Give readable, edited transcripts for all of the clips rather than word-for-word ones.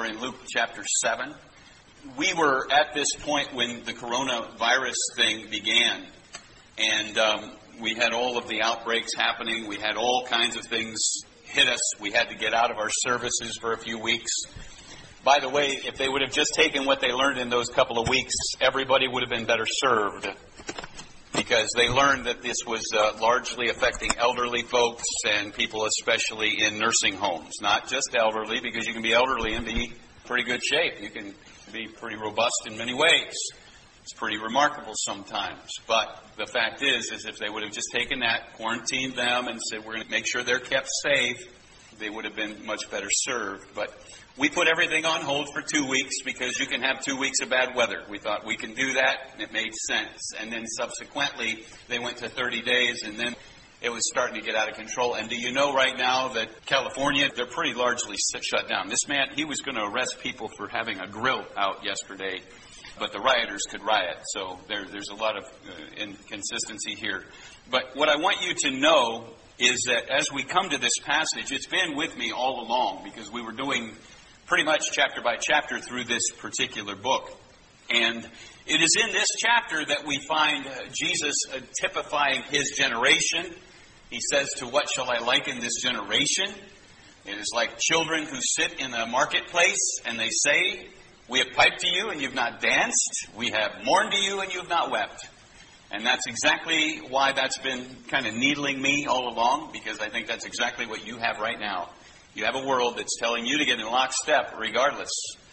We're in Luke chapter 7. We were at this point when the coronavirus thing began, and we had all of the outbreaks happening. We had all kinds of things hit us. We had to get out of our services for a few weeks. By the way, if they would have just taken what they learned in those couple of weeks, everybody would have been better served, because they learned that this was largely affecting elderly folks and people especially in nursing homes. Not just elderly, because you can be elderly and be in pretty good shape. You can be pretty robust in many ways. It's pretty remarkable sometimes. But the fact is if they would have just taken that, quarantined them, and said we're going to make sure they're kept safe, they would have been much better served. But we put everything on hold for 2 weeks because you can have 2 weeks of bad weather. We thought we can do that, and it made sense. And then subsequently, they went to 30 days, and then it was starting to get out of control. And do you know right now that California, they're pretty largely shut down. This man, he was going to arrest people for having a grill out yesterday, but the rioters could riot. So there's a lot of inconsistency here. But what I want you to know is that as we come to this passage, it's been with me all along, because we were doing pretty much chapter by chapter through this particular book. And it is in this chapter that we find Jesus typifying his generation. He says, "To what shall I liken this generation? It is like children who sit in a marketplace and they say, we have piped to you and you've not danced. We have mourned to you and you have not wept." And that's exactly why that's been kind of needling me all along, because I think that's exactly what you have right now. You have a world that's telling you to get in lockstep regardless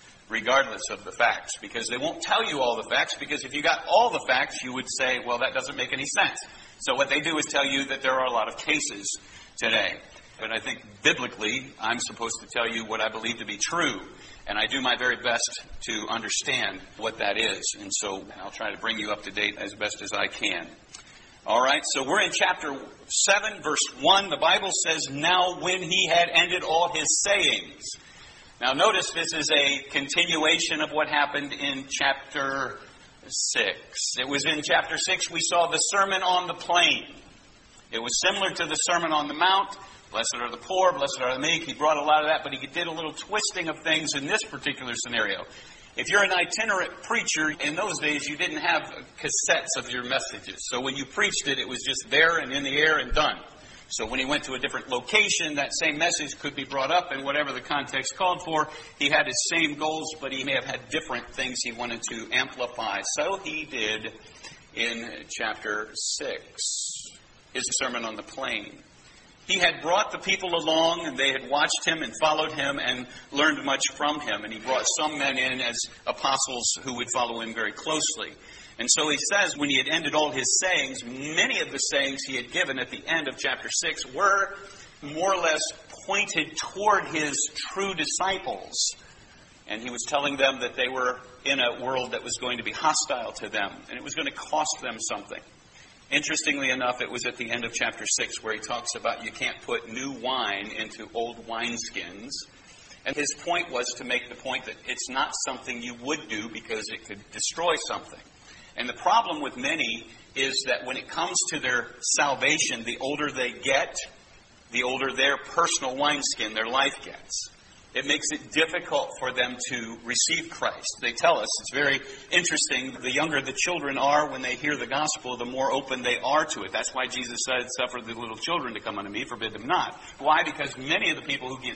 of the facts, because they won't tell you all the facts, because if you got all the facts, you would say, well, that doesn't make any sense. So what they do is tell you that there are a lot of cases today. But I think biblically, I'm supposed to tell you what I believe to be true, and I do my very best to understand what that is. And so I'll try to bring you up to date as best as I can. All right, so we're in chapter 7, verse 1. The Bible says, "Now when he had ended all his sayings." Now notice this is a continuation of what happened in chapter 6. It was in chapter 6 we saw the Sermon on the Plain. It was similar to the Sermon on the Mount. Blessed are the poor, blessed are the meek. He brought a lot of that, but he did a little twisting of things in this particular scenario. If you're an itinerant preacher, in those days you didn't have cassettes of your messages. So when you preached it, it was just there and in the air and done. So when he went to a different location, that same message could be brought up, and whatever the context called for, he had his same goals, but he may have had different things he wanted to amplify. So he did in chapter 6, his Sermon on the Plain. He had brought the people along, and they had watched him and followed him and learned much from him. And he brought some men in as apostles who would follow him very closely. And so he says, when he had ended all his sayings, many of the sayings he had given at the end of chapter 6 were more or less pointed toward his true disciples. And he was telling them that they were in a world that was going to be hostile to them, and it was going to cost them something. Interestingly enough, it was at the end of chapter 6 where he talks about you can't put new wine into old wineskins. And his point was to make the point that it's not something you would do because it could destroy something. And the problem with many is that when it comes to their salvation, the older they get, the older their personal wineskin, their life gets. It makes it difficult for them to receive Christ. They tell us, it's very interesting, the younger the children are when they hear the gospel, the more open they are to it. That's why Jesus said, "Suffer the little children to come unto me, forbid them not." Why? Because many of the people who get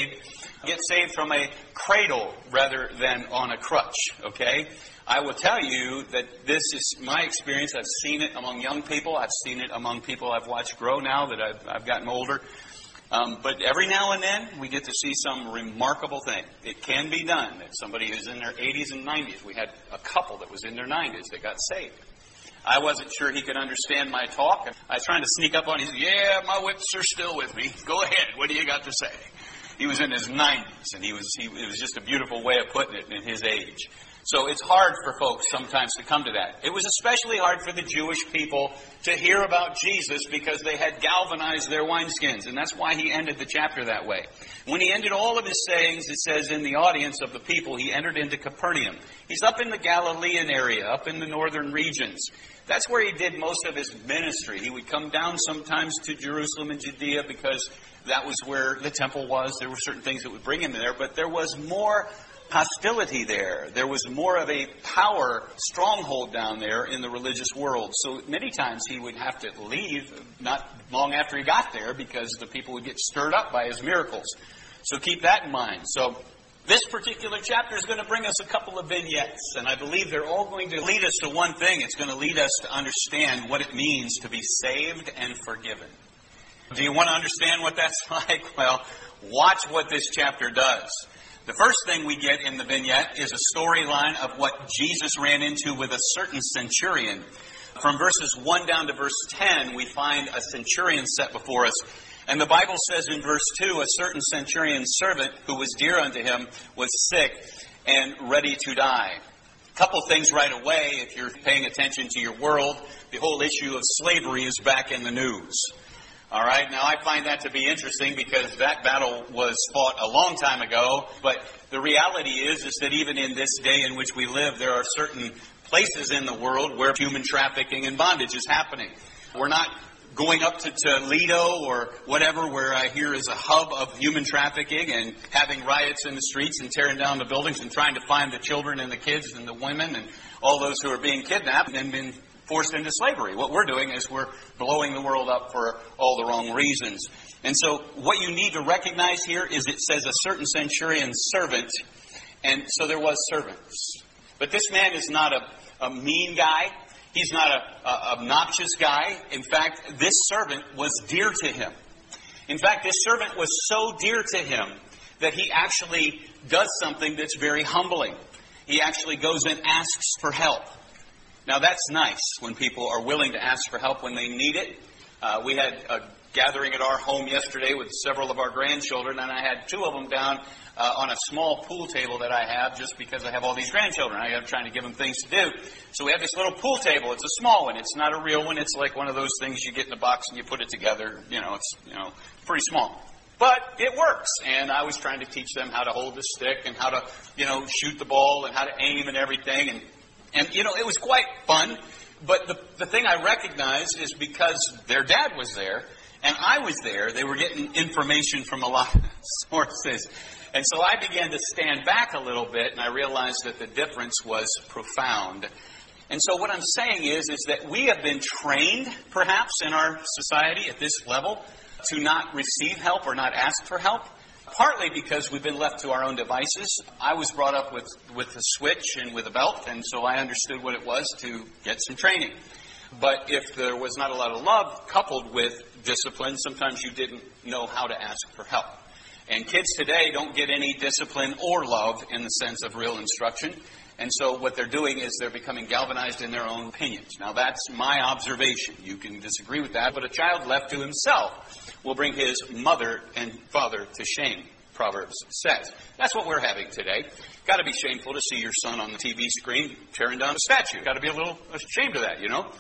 saved from a cradle rather than on a crutch, okay? I will tell you that this is my experience. I've seen it among young people. I've seen it among people I've watched grow now that I've gotten older. But every now and then, we get to see some remarkable thing. It can be done. That somebody who's in their 80s and 90s. We had a couple that was in their 90s that got saved. I wasn't sure he could understand my talk. I was trying to sneak up on him. He said, "Yeah, my whips are still with me. Go ahead. What do you got to say?" He was in his 90s, and it was just a beautiful way of putting it in his age. So it's hard for folks sometimes to come to that. It was especially hard for the Jewish people to hear about Jesus because they had galvanized their wineskins. And that's why he ended the chapter that way. When he ended all of his sayings, it says in the audience of the people, he entered into Capernaum. He's up in the Galilean area, up in the northern regions. That's where he did most of his ministry. He would come down sometimes to Jerusalem and Judea because That was where the temple was. There were certain things that would bring him there, but there was more hostility there. There was more of a power stronghold down there in the religious world. So many times he would have to leave not long after he got there because the people would get stirred up by his miracles. So keep that in mind. So this particular chapter is going to bring us a couple of vignettes, and I believe they're all going to lead us to one thing. It's going to lead us to understand what it means to be saved and forgiven. Do you want to understand what that's like? Well, watch what this chapter does. The first thing we get in the vignette is a storyline of what Jesus ran into with a certain centurion. From verses 1 down to verse 10, we find a centurion set before us. And the Bible says in verse 2, a certain centurion's servant who was dear unto him was sick and ready to die. A couple things right away, if you're paying attention to your world, the whole issue of slavery is back in the news. All right, now I find that to be interesting because that battle was fought a long time ago, but the reality is that even in this day in which we live, there are certain places in the world where human trafficking and bondage is happening. We're not going up to Toledo or whatever, where I hear is a hub of human trafficking and having riots in the streets and tearing down the buildings and trying to find the children and the kids and the women and all those who are being kidnapped and been forced into slavery. What we're doing is we're blowing the world up for all the wrong reasons. And so what you need to recognize here is it says a certain centurion's servant, and so there was servants. But this man is not a mean guy. He's not a obnoxious guy. In fact, this servant was dear to him. In fact, this servant was so dear to him that he actually does something that's very humbling. He actually goes and asks for help. Now, that's nice when people are willing to ask for help when they need it. We had a gathering at our home yesterday with several of our grandchildren, and I had two of them down on a small pool table that I have just because I have all these grandchildren. I'm trying to give them things to do. So we have this little pool table. It's a small one. It's not a real one. It's like one of those things you get in a box and you put it together. It's pretty small. But it works. And I was trying to teach them how to hold the stick and how to, shoot the ball and how to aim and everything. And it was quite fun. But the thing I recognized is because their dad was there and I was there, they were getting information from a lot of sources. And so I began to stand back a little bit, and I realized that the difference was profound. And so what I'm saying is that we have been trained, perhaps, in our society at this level to not receive help or not ask for help, partly because we've been left to our own devices. I was brought up with a switch and with a belt, and so I understood what it was to get some training. But if there was not a lot of love coupled with discipline, sometimes you didn't know how to ask for help. And kids today don't get any discipline or love in the sense of real instruction. And so what they're doing is they're becoming galvanized in their own opinions. Now, that's my observation. You can disagree with that, but a child left to himself will bring his mother and father to shame, Proverbs says. That's what we're having today. Got to be shameful to see your son on the TV screen tearing down a statue. Got to be a little ashamed of that,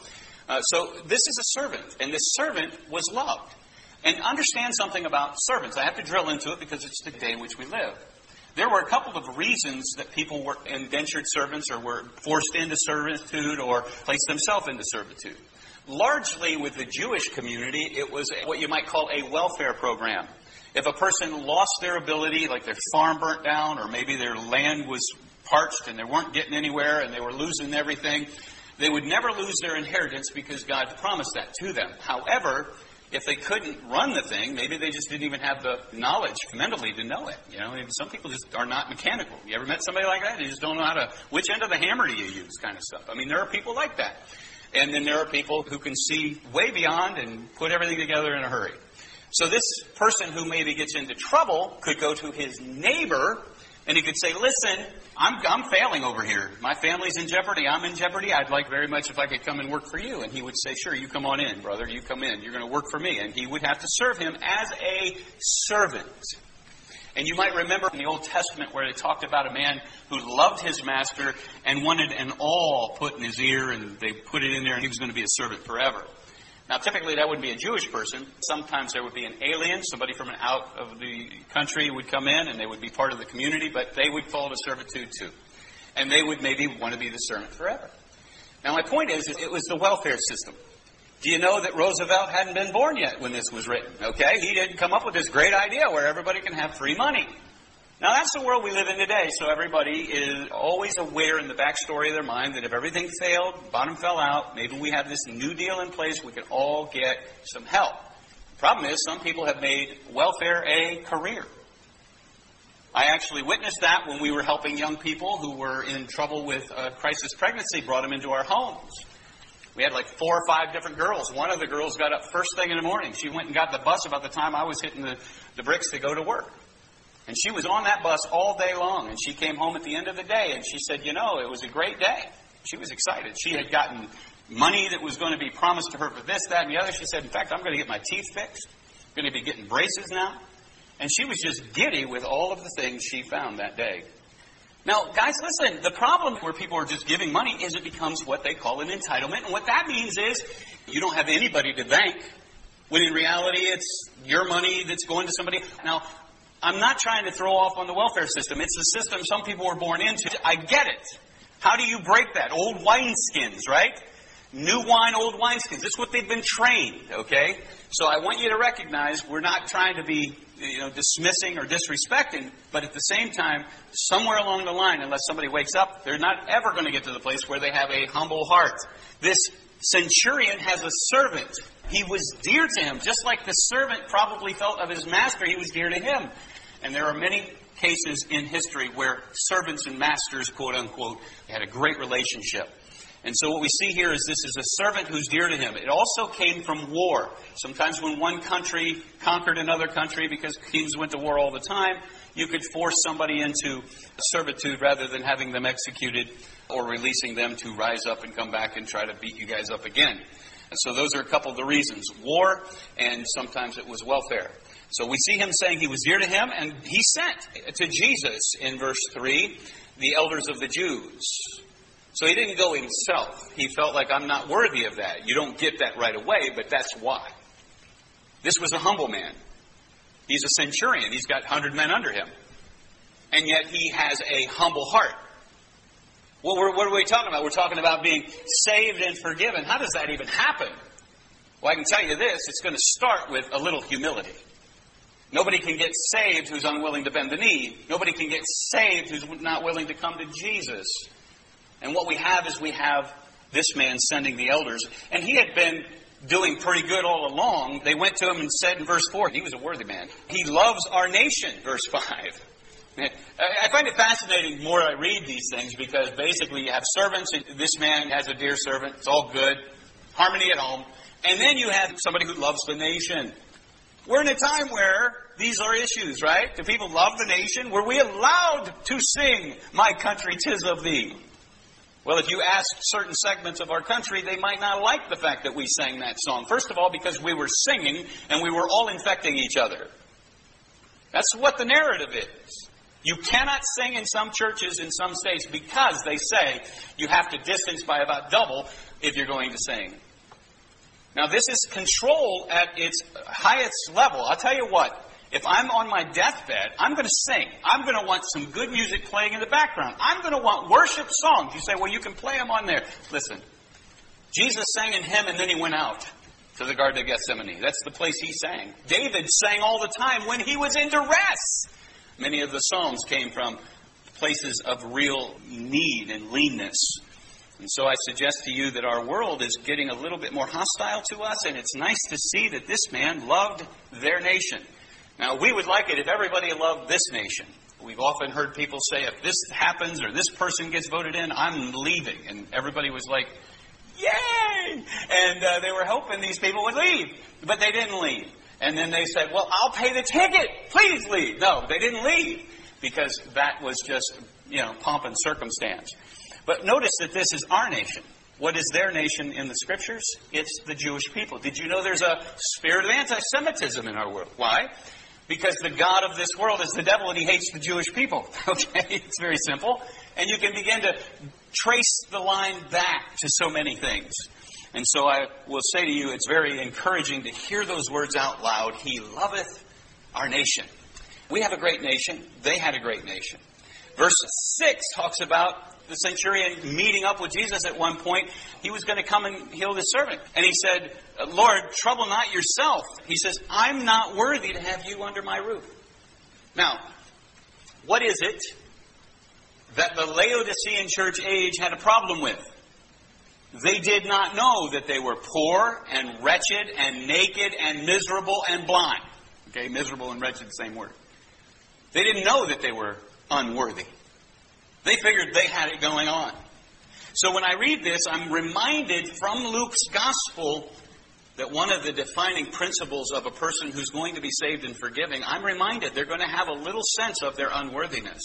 So this is a servant, and this servant was loved. And understand something about servants. I have to drill into it because it's the day in which we live. There were a couple of reasons that people were indentured servants or were forced into servitude or placed themselves into servitude. Largely with the Jewish community, it was what you might call a welfare program. If a person lost their ability, like their farm burnt down or maybe their land was parched and they weren't getting anywhere and they were losing everything, they would never lose their inheritance because God promised that to them. However, if they couldn't run the thing, maybe they just didn't even have the knowledge mentally to know it. Some people just are not mechanical. You ever met somebody like that? They just don't know which end of the hammer do you use kind of stuff. There are people like that. And then there are people who can see way beyond and put everything together in a hurry. So this person who maybe gets into trouble could go to his neighbor and he could say, listen, I'm failing over here. My family's in jeopardy. I'm in jeopardy. I'd like very much if I could come and work for you. And he would say, sure, you come on in, brother. You come in. You're going to work for me. And he would have to serve him as a servant. And you might remember in the Old Testament where they talked about a man who loved his master and wanted an awl put in his ear, and they put it in there, and he was going to be a servant forever. Now, typically, that wouldn't be a Jewish person. Sometimes there would be an alien, somebody from out of the country would come in, and they would be part of the community, but they would fall to servitude too. And they would maybe want to be the servant forever. Now, my point is, it was the welfare system. Do you know that Roosevelt hadn't been born yet when this was written? Okay, he didn't come up with this great idea where everybody can have free money. Now, that's the world we live in today, so everybody is always aware in the backstory of their mind that if everything failed, bottom fell out, maybe we have this New Deal in place, we can all get some help. The problem is some people have made welfare a career. I actually witnessed that when we were helping young people who were in trouble with a crisis pregnancy, brought them into our homes. We had like 4 or 5 different girls. One of the girls got up first thing in the morning. She went and got the bus about the time I was hitting the bricks to go to work. And she was on that bus all day long, and she came home at the end of the day, and she said, you know, it was a great day. She was excited. She had gotten money that was going to be promised to her for this, that, and the other. She said, in fact, I'm going to get my teeth fixed. I'm going to be getting braces now. And she was just giddy with all of the things she found that day. Now, guys, listen, the problem where people are just giving money is it becomes what they call an entitlement. And what that means is you don't have anybody to thank, when in reality it's your money that's going to somebody. Now, I'm not trying to throw off on the welfare system. It's the system some people were born into. I get it. How do you break that? Old wineskins, right? New wine, old wineskins. That's what they've been trained, okay? So I want you to recognize we're not trying to be, dismissing or disrespecting, but at the same time, somewhere along the line, unless somebody wakes up, they're not ever going to get to the place where they have a humble heart. This centurion has a servant. He was dear to him, just like the servant probably felt of his master, he was dear to him. And there are many cases in history where servants and masters, quote unquote, had a great relationship. And so what we see here is this is a servant who's dear to him. It also came from war. Sometimes when one country conquered another country, because kings went to war all the time, you could force somebody into servitude rather than having them executed or releasing them to rise up and come back and try to beat you guys up again. And so those are a couple of the reasons. War, and sometimes it was welfare. So we see him saying he was dear to him, and he sent to Jesus, in verse 3, the elders of the Jews. So he didn't go himself. He felt like, I'm not worthy of that. You don't get that right away, but that's why. This was a humble man. He's a centurion. He's got 100 men under him. And yet he has a humble heart. Well, what are we talking about? We're talking about being saved and forgiven. How does that even happen? Well, I can tell you this. It's going to start with a little humility. Nobody can get saved who's unwilling to bend the knee. Nobody can get saved who's not willing to come to Jesus. And what we have is we have this man sending the elders. And he had been doing pretty good all along. They went to him and said in verse 4, he was a worthy man. He loves our nation, verse 5. I find it fascinating the more I read these things, because basically you have servants, and this man has a dear servant. It's all good. Harmony at home. And then you have somebody who loves the nation. We're in a time where these are issues, right? Do people love the nation? Were we allowed to sing, My Country 'Tis of Thee? Well, if you ask certain segments of our country, they might not like the fact that we sang that song. First of all, because we were singing and we were all infecting each other. That's what the narrative is. You cannot sing in some churches in some states because they say you have to distance by about double if you're going to sing. Now, this is control at its highest level. I'll tell you what. If I'm on my deathbed, I'm going to sing. I'm going to want some good music playing in the background. I'm going to want worship songs. You say, well, you can play them on there. Listen, Jesus sang in hymn and then he went out to the Garden of Gethsemane. That's the place he sang. David sang all the time when he was in duress. Many of the Psalms came from places of real need and leanness. And so I suggest to you that our world is getting a little bit more hostile to us, and it's nice to see that this man loved their nation. Now, we would like it if everybody loved this nation. We've often heard people say, if this happens or this person gets voted in, I'm leaving. And everybody was like, yay! And they were hoping these people would leave. But they didn't leave. And then they said, well, I'll pay the ticket. Please leave. No, they didn't leave. Because that was just, pomp and circumstance. But notice that this is our nation. What is their nation in the Scriptures? It's the Jewish people. Did you know there's a spirit of anti-Semitism in our world? Why? Because the God of this world is the devil and he hates the Jewish people. Okay? It's very simple. And you can begin to trace the line back to so many things. And so I will say to you, it's very encouraging to hear those words out loud. He loveth our nation. We have a great nation. They had a great nation. Verse 6 talks about the centurion meeting up with Jesus at one point. He was going to come and heal the servant. And he said, Lord, trouble not yourself. He says, I'm not worthy to have you under my roof. Now, what is it that the Laodicean church age had a problem with? They did not know that they were poor and wretched and naked and miserable and blind. Okay, miserable and wretched, same word. They didn't know that they were unworthy. They figured they had it going on. So when I read this, I'm reminded from Luke's gospel that one of the defining principles of a person who's going to be saved and forgiving, I'm reminded they're going to have a little sense of their unworthiness.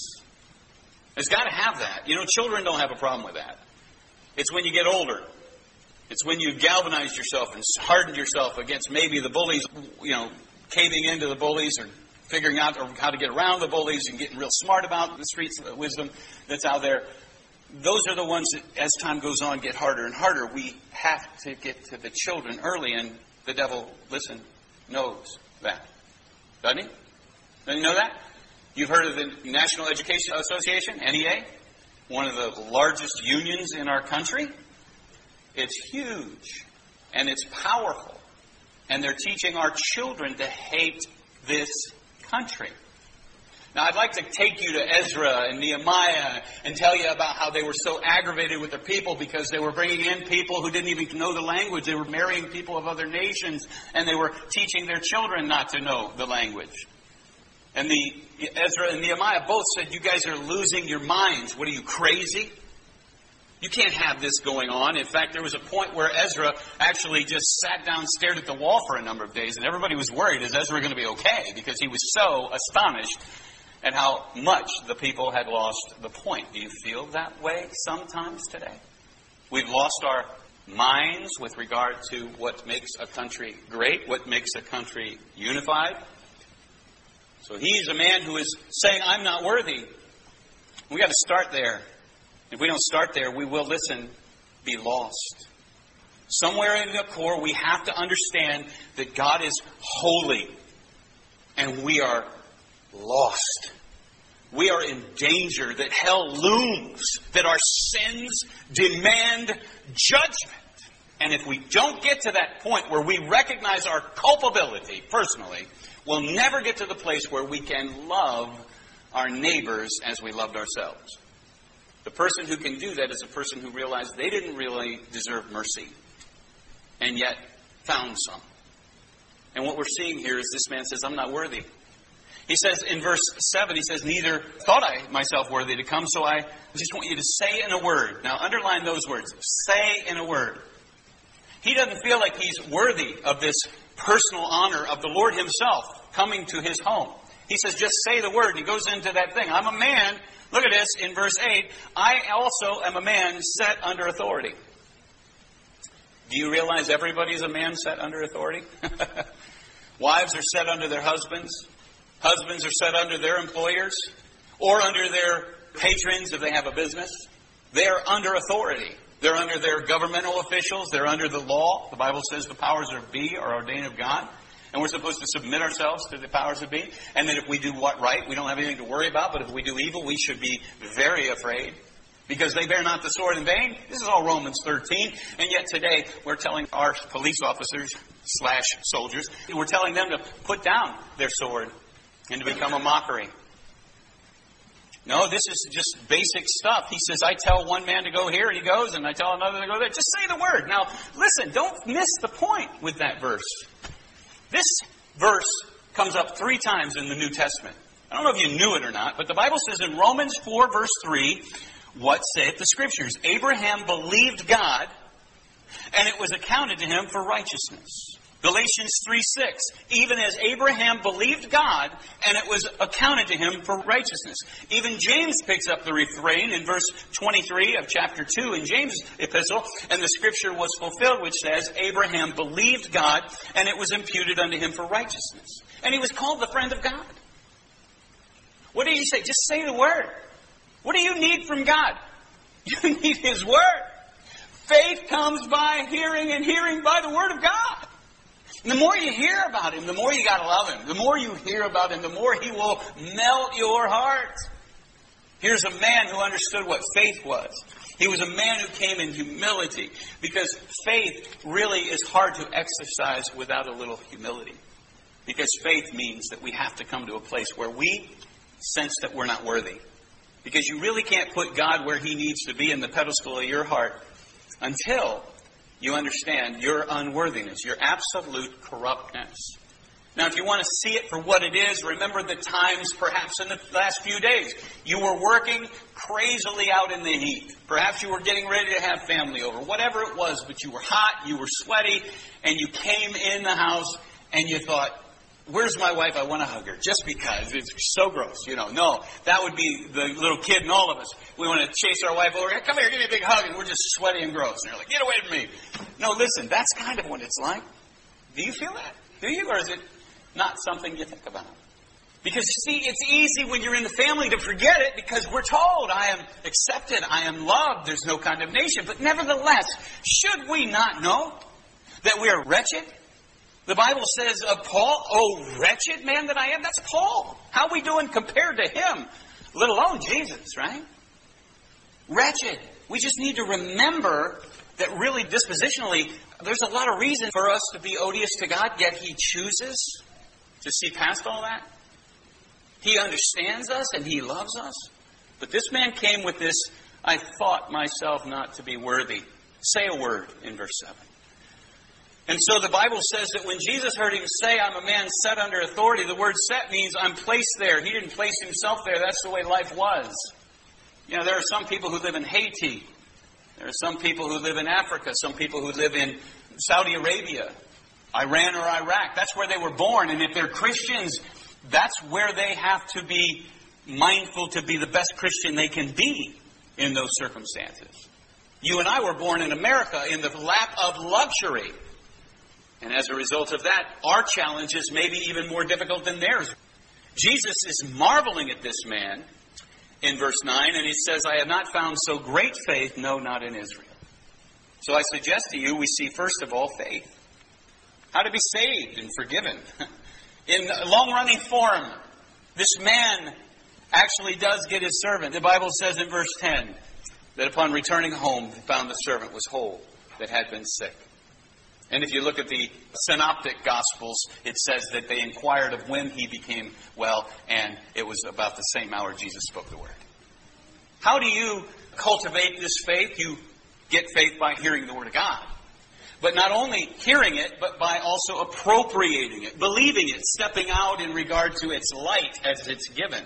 It's got to have that. You know, children don't have a problem with that. It's when you get older. It's when you've galvanized yourself and hardened yourself against maybe the bullies, you know, caving into the bullies or figuring out how to get around the bullies and getting real smart about the streets of wisdom that's out there. Those are the ones that, as time goes on, get harder and harder. We have to get to the children early, and the devil, listen, knows that. Doesn't he? Doesn't he know that? You've heard of the National Education Association, NEA? One of the largest unions in our country. It's huge, and it's powerful. And they're teaching our children to hate this country. Now, I'd like to take you to Ezra and Nehemiah and tell you about how they were so aggravated with their people because they were bringing in people who didn't even know the language. They were marrying people of other nations, and they were teaching their children not to know the language. And Ezra and Nehemiah both said, you guys are losing your minds. What are you, crazy? You can't have this going on. In fact, there was a point where Ezra actually just sat down and stared at the wall for a number of days, and everybody was worried, is Ezra going to be okay? Because he was so astonished at how much the people had lost the point. Do you feel that way sometimes today? We've lost our minds with regard to what makes a country great, what makes a country unified. So he's a man who is saying, I'm not worthy. We've got to start there. If we don't start there, we will, listen, be lost. Somewhere in the core, we have to understand that God is holy and we are lost. We are in danger, that hell looms, that our sins demand judgment. And if we don't get to that point where we recognize our culpability personally, we'll never get to the place where we can love our neighbors as we loved ourselves. The person who can do that is a person who realized they didn't really deserve mercy, and yet found some. And what we're seeing here is this man says, I'm not worthy. He says in verse 7, he says, neither thought I myself worthy to come, so I just want you to say in a word. Now underline those words. Say in a word. He doesn't feel like he's worthy of this personal honor of the Lord himself coming to his home. He says, just say the word. He goes into that thing. I'm a man. Look at this in verse 8. I also am a man set under authority. Do you realize everybody's a man set under authority? Wives are set under their husbands. Husbands are set under their employers or under their patrons if they have a business. They are under authority. They're under their governmental officials. They're under the law. The Bible says the powers that be are ordained of God. And we're supposed to submit ourselves to the powers that be. And that if we do what right, we don't have anything to worry about. But if we do evil, we should be very afraid. Because they bear not the sword in vain. This is all Romans 13. And yet today, we're telling our police officers / soldiers, we're telling them to put down their sword and to become a mockery. No, this is just basic stuff. He says, I tell one man to go here, and he goes, and I tell another to go there. Just say the word. Now, listen, don't miss the point with that verse. This verse comes up 3 times in the New Testament. I don't know if you knew it or not, but the Bible says in Romans 4, verse 3, what saith the Scriptures? Abraham believed God, and it was accounted to him for righteousness. Galatians 3:6, even as Abraham believed God, and it was accounted to him for righteousness. Even James picks up the refrain in verse 23 of chapter 2 in James' epistle, and the scripture was fulfilled, which says, Abraham believed God, and it was imputed unto him for righteousness. And he was called the friend of God. What do you say? Just say the word. What do you need from God? You need His word. Faith comes by hearing, and hearing by the word of God. And the more you hear about Him, the more you got to love Him. The more you hear about Him, the more He will melt your heart. Here's a man who understood what faith was. He was a man who came in humility, because faith really is hard to exercise without a little humility. Because faith means that we have to come to a place where we sense that we're not worthy. Because you really can't put God where He needs to be in the pedestal of your heart until you understand your unworthiness, your absolute corruptness. Now, if you want to see it for what it is, remember the times, perhaps in the last few days, you were working crazily out in the heat. Perhaps you were getting ready to have family over, whatever it was, but you were hot, you were sweaty, and you came in the house and you thought, where's my wife? I want to hug her. Just because. It's so gross, No, that would be the little kid in all of us. We want to chase our wife over. Come here, give me a big hug. And we're just sweaty and gross. And you're like, get away from me. No, listen, that's kind of what it's like. Do you feel that? Do you? Or is it not something you think about? Because, you see, it's easy when you're in the family to forget it, because we're told, I am accepted, I am loved, there's no condemnation. But nevertheless, should we not know that we are wretched? The Bible says of Paul, oh, wretched man that I am. That's Paul. How are we doing compared to him? Let alone Jesus, right? Wretched. We just need to remember that really dispositionally, there's a lot of reason for us to be odious to God, yet He chooses to see past all that. He understands us and He loves us. But this man came with this, I thought myself not to be worthy. Say a word in verse 7. And so the Bible says that when Jesus heard him say, I'm a man set under authority, the word set means I'm placed there. He didn't place himself there. That's the way life was. There are some people who live in Haiti. There are some people who live in Africa. Some people who live in Saudi Arabia, Iran or Iraq. That's where they were born. And if they're Christians, that's where they have to be mindful to be the best Christian they can be in those circumstances. You and I were born in America in the lap of luxury. And as a result of that, our challenges may be even more difficult than theirs. Jesus is marveling at this man in verse 9, and He says, I have not found so great faith, no, not in Israel. So I suggest to you, we see first of all faith. How to be saved and forgiven. In long-running form, this man actually does get his servant. The Bible says in verse 10 that upon returning home, he found the servant was whole that had been sick. And if you look at the synoptic Gospels, it says that they inquired of when he became well, and it was about the same hour Jesus spoke the word. How do you cultivate this faith? You get faith by hearing the Word of God. But not only hearing it, but by also appropriating it, believing it, stepping out in regard to its light as it's given.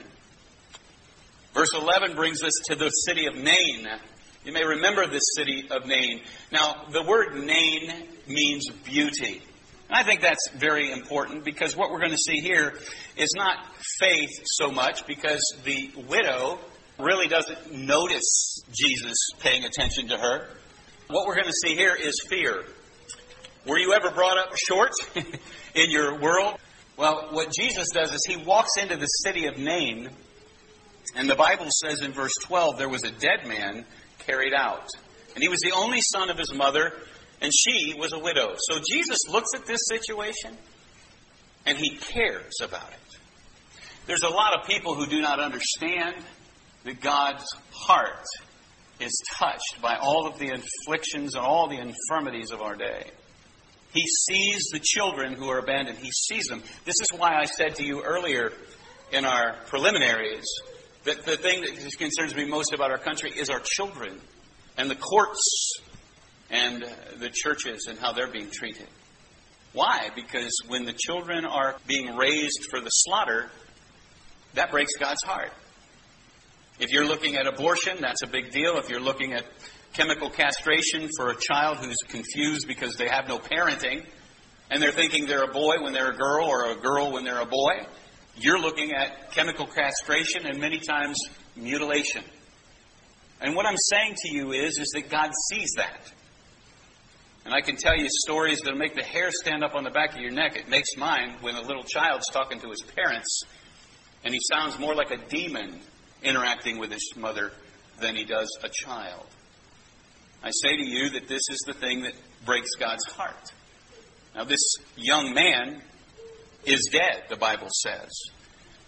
Verse 11 brings us to the city of Nain. You may remember this city of Nain. Now, the word Nain means beauty. And I think that's very important, because what we're going to see here is not faith so much, because the widow really doesn't notice Jesus paying attention to her. What we're going to see here is fear. Were you ever brought up short in your world? Well, what Jesus does is He walks into the city of Nain, and the Bible says in verse 12, there was a dead man carried out. And he was the only son of his mother, and she was a widow. So Jesus looks at this situation, and He cares about it. There's a lot of people who do not understand that God's heart is touched by all of the afflictions and all the infirmities of our day. He sees the children who are abandoned. He sees them. This is why I said to you earlier in our preliminaries that the thing that concerns me most about our country is our children and the courts and the churches and how they're being treated. Why? Because when the children are being raised for the slaughter, that breaks God's heart. If you're looking at abortion, that's a big deal. If you're looking at chemical castration for a child who's confused because they have no parenting, and they're thinking they're a boy when they're a girl, or a girl when they're a boy, you're looking at chemical castration and many times mutilation. And what I'm saying to you is that God sees that. And I can tell you stories that'll make the hair stand up on the back of your neck. It makes mine when a little child's talking to his parents, and he sounds more like a demon interacting with his mother than he does a child. I say to you that this is the thing that breaks God's heart. Now, this young man is dead, the Bible says.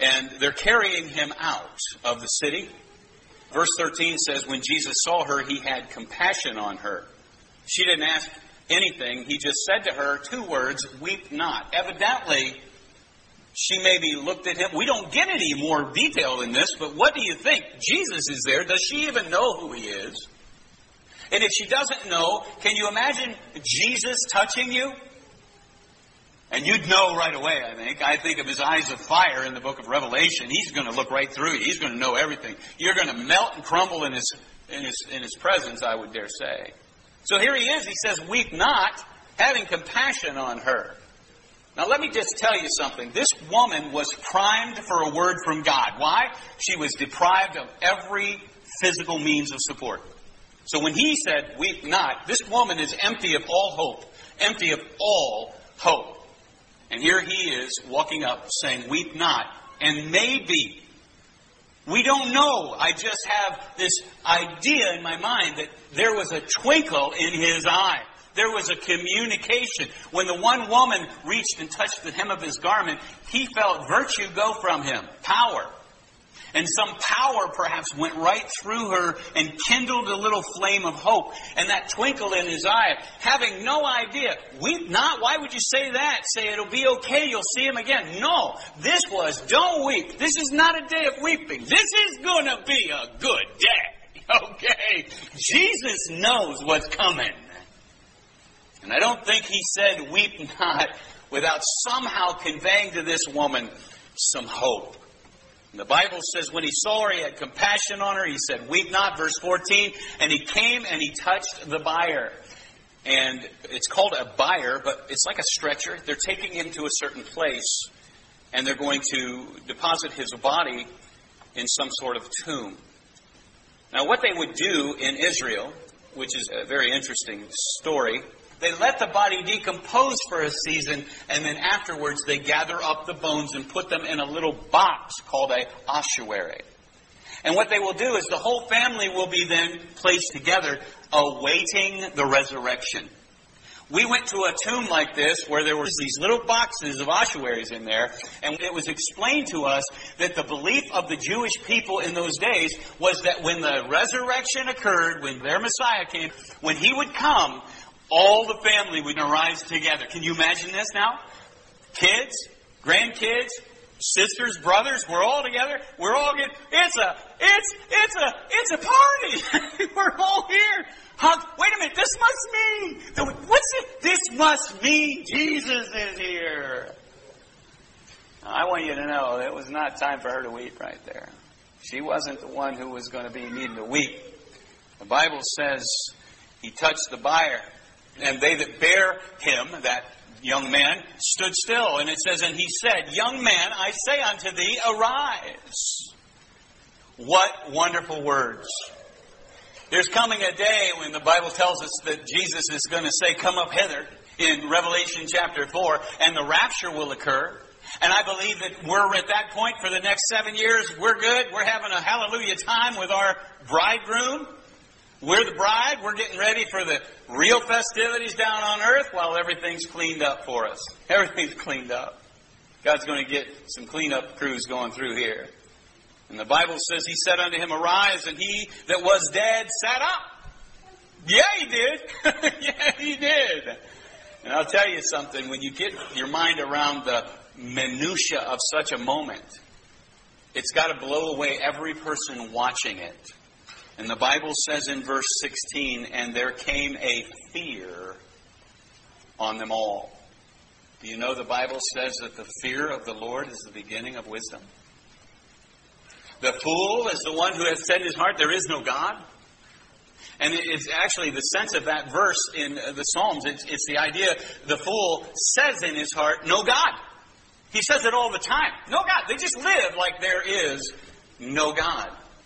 And they're carrying him out of the city. Verse 13 says, when Jesus saw her, he had compassion on her. She didn't ask anything. He just said to her 2 words, weep not. Evidently, she maybe looked at him. We don't get any more detail in this, but what do you think? Jesus is there. Does she even know who he is? And if she doesn't know, can you imagine Jesus touching you? And you'd know right away, I think. I think of his eyes of fire in the book of Revelation. He's going to look right through you. He's going to know everything. You're going to melt and crumble in his presence, I would dare say. So here he is. He says, weep not, having compassion on her. Now let me just tell you something. This woman was primed for a word from God. Why? She was deprived of every physical means of support. So when he said, weep not, this woman is empty of all hope. Empty of all hope. And here he is walking up saying, weep not. And maybe, we don't know. I just have this idea in my mind that there was a twinkle in his eye. There was a communication. When the one woman reached and touched the hem of his garment, he felt virtue go from him. Power. And some power perhaps went right through her and kindled a little flame of hope. And that twinkle in his eye, having no idea, weep not, why would you say that? Say it'll be okay, you'll see him again. No, this was, don't weep. This is not a day of weeping. This is going to be a good day. Okay? Jesus knows what's coming. And I don't think he said, weep not, without somehow conveying to this woman some hope. And the Bible says when he saw her, he had compassion on her. He said, weep not, verse 14. And he came and he touched the bier. And it's called a bier, but it's like a stretcher. They're taking him to a certain place, and they're going to deposit his body in some sort of tomb. Now, what they would do in Israel, which is a very interesting story, they let the body decompose for a season, and then afterwards they gather up the bones and put them in a little box called a ossuary. And what they will do is the whole family will be then placed together, awaiting the resurrection. We went to a tomb like this where there were these little boxes of ossuaries in there, and it was explained to us that the belief of the Jewish people in those days was that when the resurrection occurred, when their Messiah came, when he would come, all the family would arise together. Can you imagine this now? Kids, grandkids, sisters, brothers, we're all together. We're all getting, it's a party. We're all here. Wait a minute, this must mean, what's it? This must mean Jesus is here. I want you to know it was not time for her to weep right there. She wasn't the one who was going to be needing to weep. The Bible says he touched the bier. And they that bare him, that young man, stood still. And it says, and he said, young man, I say unto thee, arise. What wonderful words. There's coming a day when the Bible tells us that Jesus is going to say, come up hither, in Revelation chapter 4, and the rapture will occur. And I believe that we're at that point for the next 7 years. We're good. We're having a hallelujah time with our bridegroom. We're the bride. We're getting ready for the real festivities down on earth while everything's cleaned up for us. Everything's cleaned up. God's going to get some cleanup crews going through here. And the Bible says he said unto him, arise, and he that was dead sat up. Yeah, he did. Yeah, he did. And I'll tell you something. When you get your mind around the minutia of such a moment, it's got to blow away every person watching it. And the Bible says in verse 16, and there came a fear on them all. Do you know the Bible says that the fear of the Lord is the beginning of wisdom? The fool is the one who has said in his heart, there is no God. And it's actually the sense of that verse in the Psalms. It's the idea, the fool says in his heart, no God. He says it all the time. No God. They just live like there is no God.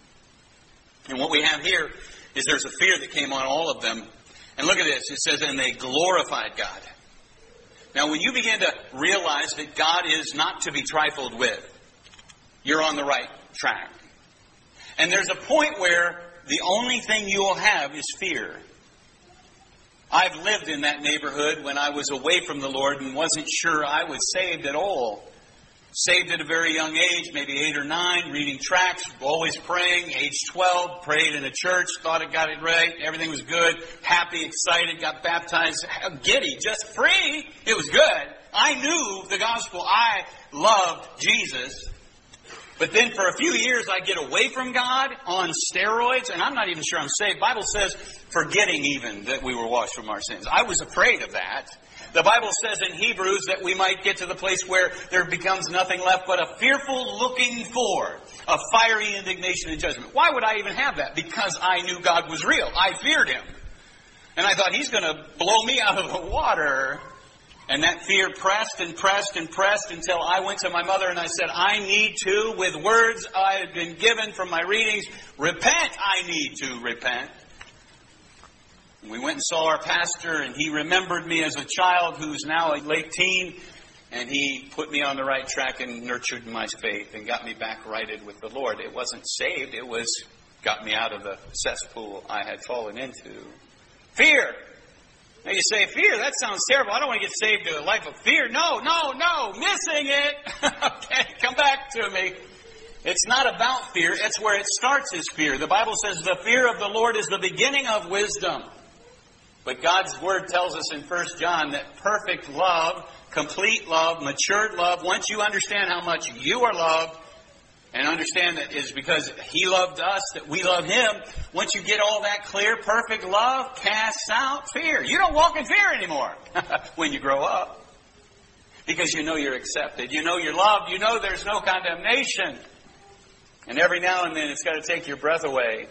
And what we have here is there's a fear that came on all of them. And look at this. It says, and they glorified God. Now, when you begin to realize that God is not to be trifled with, you're on the right track. And there's a point where the only thing you will have is fear. I've lived in that neighborhood when I was away from the Lord and wasn't sure I was saved at all. Saved at a very young age, maybe 8 or 9, reading tracts, always praying. Age 12, prayed in a church, thought it got it right. Everything was good. Happy, excited, got baptized. Giddy, just free. It was good. I knew the gospel. I loved Jesus. But then for a few years, I get away from God on steroids, and I'm not even sure I'm saved. The Bible says, forgetting even that we were washed from our sins. I was afraid of that. The Bible says in Hebrews that we might get to the place where there becomes nothing left but a fearful looking for, a fiery indignation and judgment. Why would I even have that? Because I knew God was real. I feared Him. And I thought, He's going to blow me out of the water. And that fear pressed and pressed and pressed until I went to my mother and I said, I need to, with words I had been given from my readings, repent. I need to repent. And we went and saw our pastor, and he remembered me as a child who's now a late teen, and he put me on the right track and nurtured my faith and got me back righted with the Lord. It wasn't saved. It was got me out of the cesspool I had fallen into. Fear. Now you say, fear, that sounds terrible. I don't want to get saved to a life of fear. No, missing it. Okay, come back to me. It's not about fear. It's where it starts is fear. The Bible says the fear of the Lord is the beginning of wisdom. But God's Word tells us in 1 John that perfect love, complete love, matured love, once you understand how much you are loved, and understand that it's because He loved us, that we love Him. Once you get all that clear, perfect love casts out fear. You don't walk in fear anymore when you grow up. Because you know you're accepted. You know you're loved. You know there's no condemnation. And every now and then it's got to take your breath away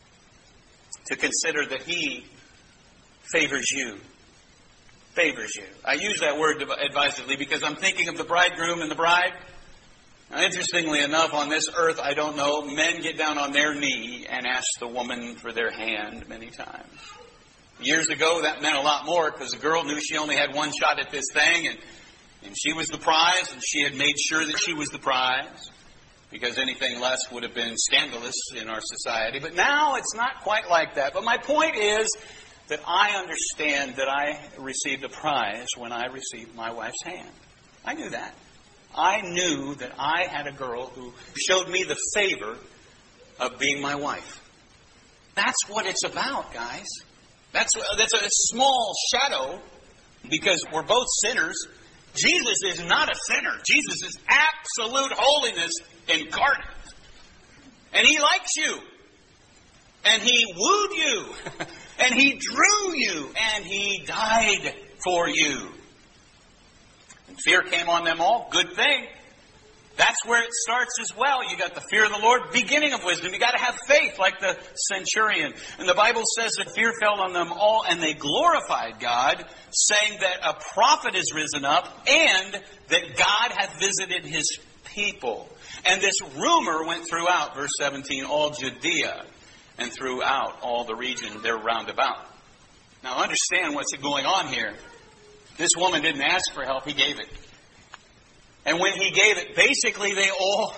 to consider that He favors you. Favors you. I use that word advisedly because I'm thinking of the bridegroom and the bride. Now, interestingly enough, on this earth, I don't know, men get down on their knee and ask the woman for their hand many times. Years ago, that meant a lot more because the girl knew she only had one shot at this thing, and she was the prize, and she had made sure that she was the prize because anything less would have been scandalous in our society. But now it's not quite like that. But my point is that I understand that I received a prize when I received my wife's hand. I knew that. I knew that I had a girl who showed me the favor of being my wife. That's what it's about, guys. That's a small shadow because we're both sinners. Jesus is not a sinner. Jesus is absolute holiness incarnate. And He likes you. And He wooed you. And He drew you. And He died for you. Fear came on them all. Good thing. That's where it starts as well. You got the fear of the Lord, beginning of wisdom. You got to have faith like the centurion. And the Bible says that fear fell on them all, and they glorified God, saying that a prophet is risen up, and that God hath visited His people. And this rumor went throughout, verse 17, all Judea, and throughout all the region there round about. Now understand what's going on here. This woman didn't ask for help, He gave it. And when He gave it, basically they all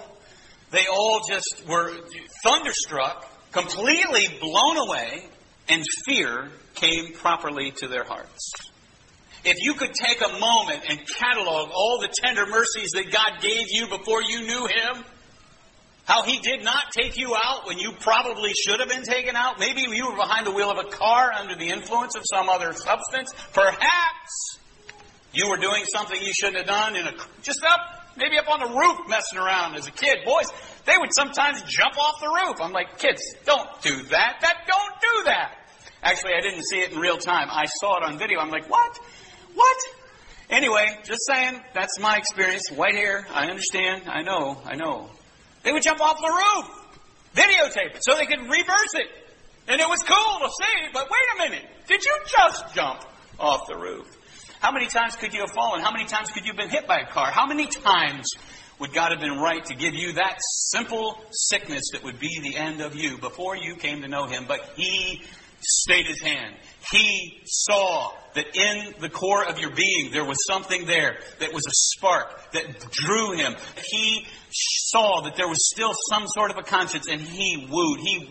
just were thunderstruck, completely blown away, and fear came properly to their hearts. If you could take a moment and catalog all the tender mercies that God gave you before you knew Him, how He did not take you out when you probably should have been taken out. Maybe you were behind the wheel of a car under the influence of some other substance. Perhaps you were doing something you shouldn't have done maybe up on the roof messing around as a kid. Boys, they would sometimes jump off the roof. I'm like, kids, don't do that. Don't do that. Actually, I didn't see it in real time. I saw it on video. I'm like, what? What? Anyway, just saying, that's my experience. White hair, I understand. I know. They would jump off the roof, videotape it so they could reverse it. And it was cool to see, but wait a minute. Did you just jump off the roof? How many times could you have fallen? How many times could you have been hit by a car? How many times would God have been right to give you that simple sickness that would be the end of you before you came to know Him? But He stayed His hand. He saw that in the core of your being there was something there that was a spark that drew Him. He saw that there was still some sort of a conscience, and He wooed. He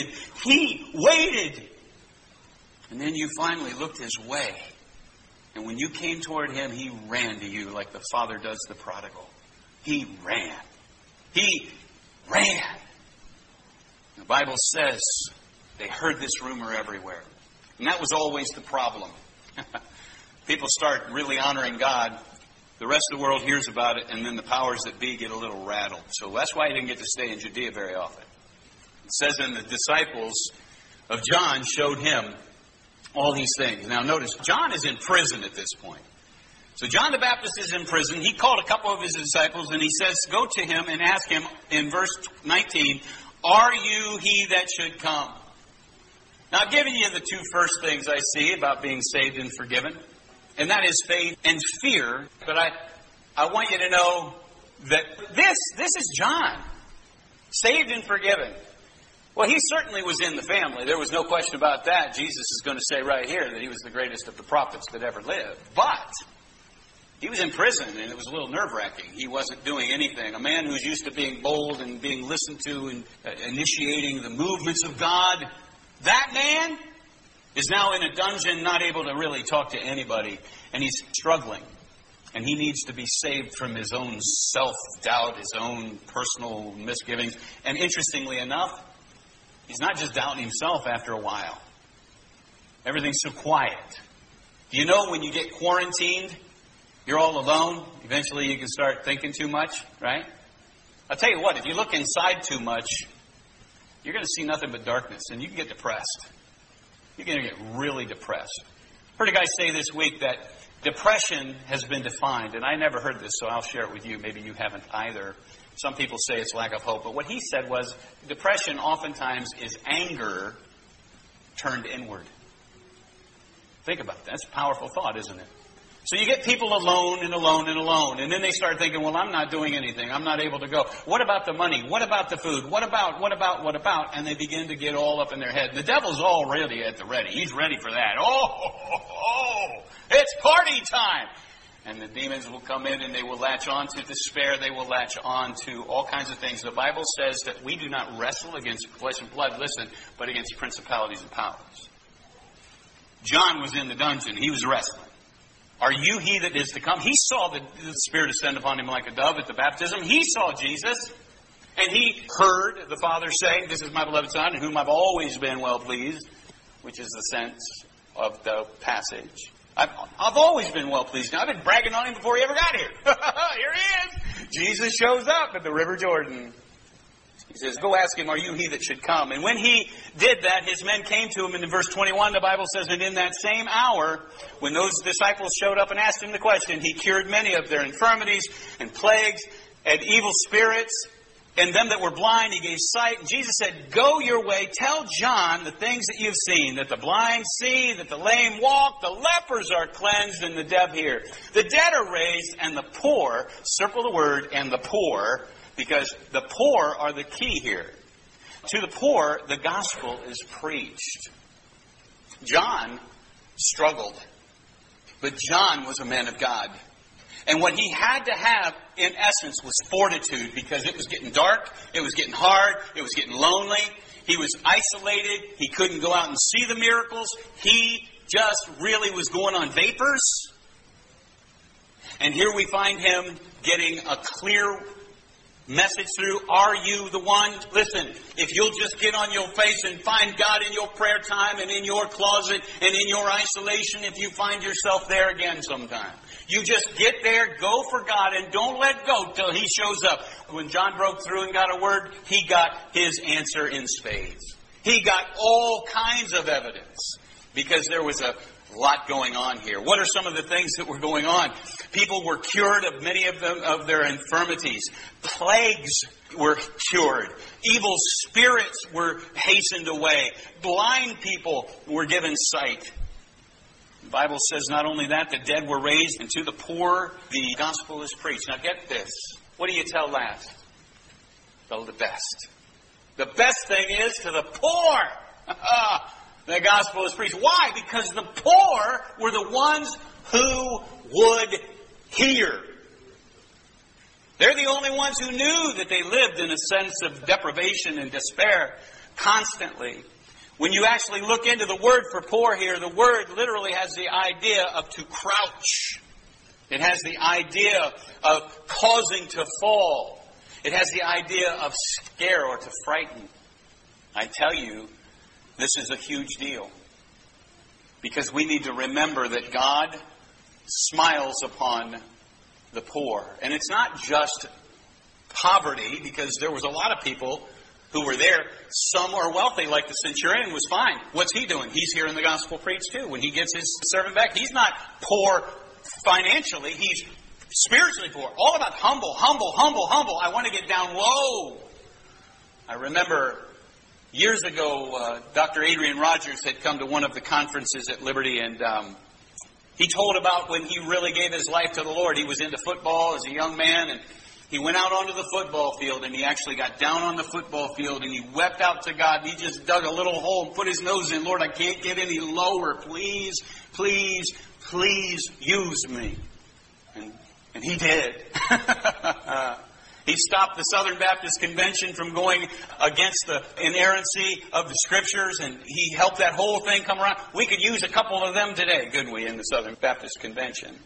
waited. And then you finally looked His way. And when you came toward Him, He ran to you like the father does the prodigal. he ran. He ran. The Bible says they heard this rumor everywhere. And that was always the problem. People start really honoring God. The rest of the world hears about it, and then the powers that be get a little rattled. So that's why he didn't get to stay in Judea very often. It says, and the disciples of John showed him all these things. Now notice, John is in prison at this point. So John the Baptist is in prison. He called a couple of his disciples, and he says, go to him and ask him in verse 19, are you he that should come? Now I've given you the two first things I see about being saved and forgiven. And that is faith and fear. But I want you to know that this is John. Saved and forgiven. Well, he certainly was in the family. There was no question about that. Jesus is going to say right here that he was the greatest of the prophets that ever lived. But he was in prison, and it was a little nerve-wracking. He wasn't doing anything. A man who's used to being bold and being listened to and initiating the movements of God, that man is now in a dungeon, not able to really talk to anybody, and he's struggling. And he needs to be saved from his own self-doubt, his own personal misgivings. And interestingly enough, he's not just doubting himself after a while. Everything's so quiet. Do you know when you get quarantined, you're all alone? Eventually you can start thinking too much, right? I'll tell you what, if you look inside too much, you're going to see nothing but darkness, and you can get depressed. You're going to get really depressed. Heard a guy say this week that depression has been defined, and I never heard this, so I'll share it with you. Maybe you haven't either. Some people say it's lack of hope, but what he said was depression oftentimes is anger turned inward. Think about that. That's a powerful thought, isn't it? So you get people alone and alone and alone, and then they start thinking, well, I'm not doing anything. I'm not able to go. What about the money? What about the food? What about? And they begin to get all up in their head. The devil's already at the ready. He's ready for that. Oh, it's party time. And the demons will come in and they will latch on to despair. They will latch on to all kinds of things. The Bible says that we do not wrestle against flesh and blood, listen, but against principalities and powers. John was in the dungeon. He was wrestling. Are you he that is to come? He saw the Spirit ascend upon him like a dove at the baptism. He saw Jesus. And he heard the Father saying, this is my beloved Son, in whom I've always been well pleased, which is the sense of the passage. I've always been well pleased. Now, I've been bragging on him before he ever got here. Here he is. Jesus shows up at the River Jordan. He says, go ask him, are you he that should come? And when he did that, his men came to him. And in verse 21, the Bible says, and in that same hour, when those disciples showed up and asked him the question, he cured many of their infirmities and plagues and evil spirits. And them that were blind, he gave sight. And Jesus said, go your way, tell John the things that you've seen, that the blind see, that the lame walk, the lepers are cleansed, and the deaf hear. The dead are raised, and the poor, circle the word, and the poor, because the poor are the key here. To the poor, the gospel is preached. John struggled, but John was a man of God. And what he had to have, in essence, was fortitude, because it was getting dark, it was getting hard, it was getting lonely. He was isolated. He couldn't go out and see the miracles. He just really was going on vapors. And here we find him getting a clear message through, are you the one? Listen, if you'll just get on your face and find God in your prayer time and in your closet and in your isolation, if you find yourself there again sometime. You just get there, go for God, and don't let go till he shows up. When John broke through and got a word, he got his answer in spades. He got all kinds of evidence because there was a lot going on here. What are some of the things that were going on? People were cured of many of them of their infirmities. Plagues were cured. Evil spirits were hastened away. Blind people were given sight. The Bible says not only that, the dead were raised, and to the poor the gospel is preached. Now get this. What do you tell last? The best. The best thing is to the poor. The gospel is preached. Why? Because the poor were the ones who would hear. They're the only ones who knew that they lived in a sense of deprivation and despair constantly. When you actually look into the word for poor here, the word literally has the idea of to crouch. It has the idea of causing to fall. It has the idea of scare or to frighten. I tell you, this is a huge deal. Because we need to remember that God smiles upon the poor. And it's not just poverty, because there was a lot of people who were there. Some are wealthy, like the centurion was fine. What's he doing? He's hearing the gospel preached too. When he gets his servant back, he's not poor financially. He's spiritually poor. All about humble, humble, humble, humble. I want to get down low. I remember years ago, Dr. Adrian Rogers had come to one of the conferences at Liberty, and he told about when he really gave his life to the Lord. He was into football as a young man, and he went out onto the football field, and he actually got down on the football field, and he wept out to God. And he just dug a little hole and put his nose in. Lord, I can't get any lower. Please, please, please use me. And he did. He stopped the Southern Baptist Convention from going against the inerrancy of the Scriptures, and he helped that whole thing come around. We could use a couple of them today, couldn't we, in the Southern Baptist Convention?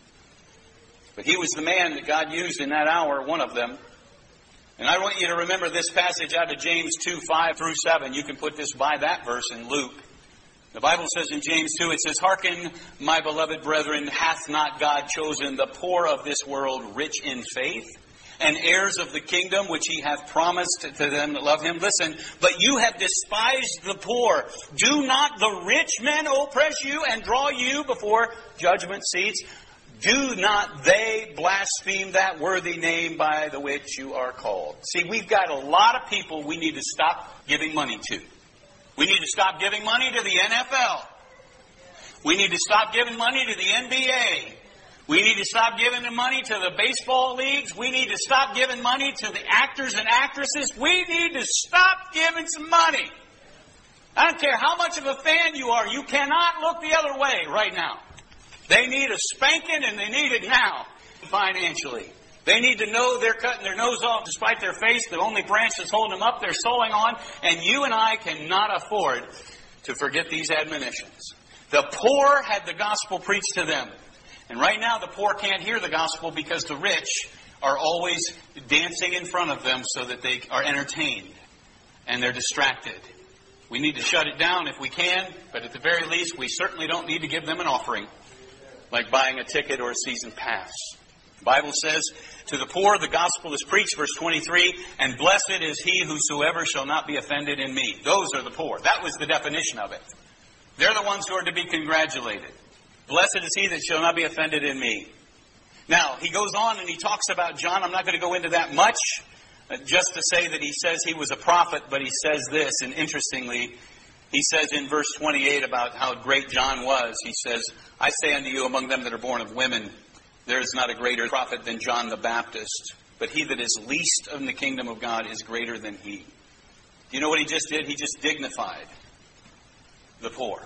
But he was the man that God used in that hour, one of them. And I want you to remember this passage out of James 2, 5 through 7. You can put this by that verse in Luke. The Bible says in James 2, it says, "Hearken, my beloved brethren, hath not God chosen the poor of this world rich in faith, and heirs of the kingdom which he hath promised to them that love him?" Listen, "But you have despised the poor. Do not the rich men oppress you and draw you before judgment seats? Do not they blaspheme that worthy name by the which you are called?" See, we've got a lot of people we need to stop giving money to. We need to stop giving money to the NFL. We need to stop giving money to the NBA. We need to stop giving the money to the baseball leagues. We need to stop giving money to the actors and actresses. We need to stop giving some money. I don't care how much of a fan you are. You cannot look the other way right now. They need a spanking, and they need it now, financially. They need to know they're cutting their nose off despite their face. The only branch that's holding them up, they're sewing on. And you and I cannot afford to forget these admonitions. The poor had the gospel preached to them. And right now the poor can't hear the gospel because the rich are always dancing in front of them so that they are entertained. And they're distracted. We need to shut it down if we can. But at the very least, we certainly don't need to give them an offering, like buying a ticket or a season pass. The Bible says, "To the poor the gospel is preached," verse 23, "and blessed is he whosoever shall not be offended in me." Those are the poor. That was the definition of it. They're the ones who are to be congratulated. "Blessed is he that shall not be offended in me." Now, he goes on and he talks about John. I'm not going to go into that much, just to say that he says he was a prophet, but he says this, and interestingly, he says in verse 28 about how great John was. He says, "I say unto you, among them that are born of women, there is not a greater prophet than John the Baptist. But he that is least in the kingdom of God is greater than he." Do you know what he just did? He just dignified the poor.